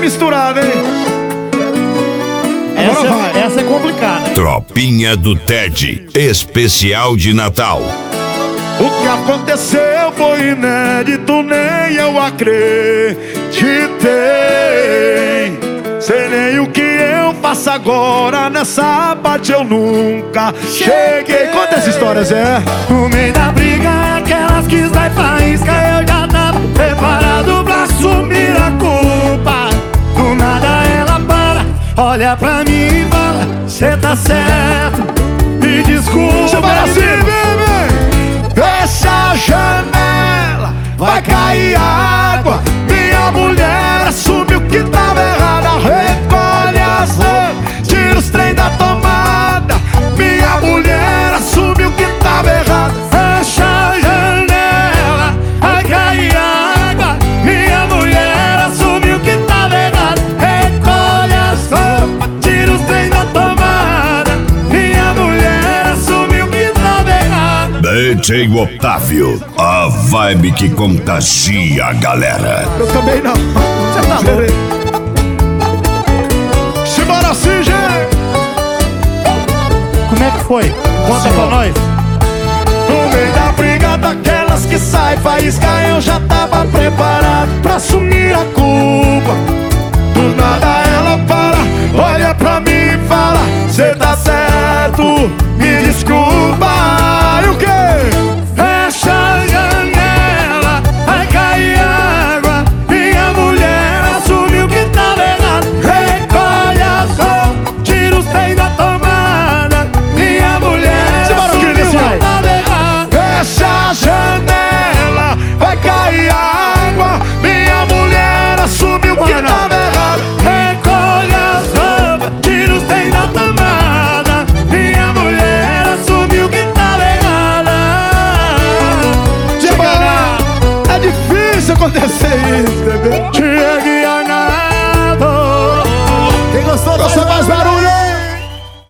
misturada, hein? Essa é complicada. Tropinha do Ted, especial de Natal. O que aconteceu foi inédito, nem eu acreditei. Sei nem o que eu faço agora, nessa parte eu nunca cheguei. Conta essa história, Zé. No meio da briga, aquelas que sai faísca, eu já tava preparado pra assumir a culpa. Do nada ela para, olha pra mim e fala: cê tá certo, me desculpa. Você vai assim, bebê. Fecha a janela, vai cair água. Minha mulher assume o que tava errado. Recolhe as roupas, tira os trem da tomada. Minha mulher assume o que tava errado. Fecha a janela, vai cair água. Minha mulher assume o que tava errado. Recolhe as roupas, tira os trem da tomada. Minha mulher assume o que tava errado. DJ Otávio, a vibe que contagia a galera. Eu também não. Você tá louco? Simbora assim, gente. Como é que foi? Conta pra nós. No meio da briga daquelas que sai faísca, eu já tava preparado pra assumir a culpa.